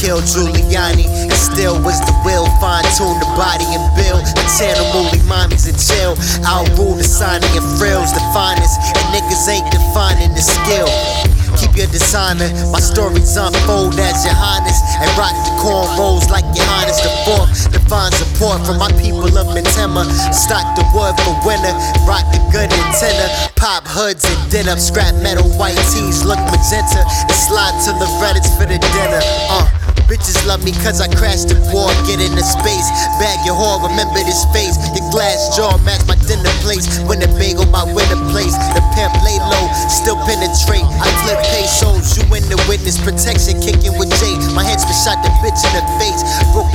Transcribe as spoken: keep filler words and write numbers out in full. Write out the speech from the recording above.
killed Giuliani, and still was the will. Fine-tune the body and build Montana Mooley mommies in jail. I'll rule the signing and frills, the finest, and niggas ain't defining the skill. Keep your designer, my stories unfold as your highness, and rock the cornrows like your highness. The fourth, divine support from my people of Mitema. Stock the wood for winter, rock the good antenna. Pop hoods and denim, scrap metal white tees look magenta, and slide to the Reddits for the dinner. Uh. Bitches love me cause I crashed the war, get into space. Bag your whore, remember this face. Your glass jaw match my dinner place. When the bagel my winner place. The pimp lay low, still penetrate. I flip pesos, you in the witness protection, kicking with Jay. My henchman shot the bitch in the face. Broke the